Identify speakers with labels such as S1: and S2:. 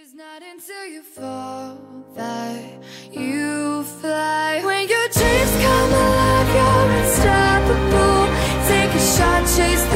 S1: It's not until you fall that you fly. When your dreams come alive, you're unstoppable. Take a shot, chase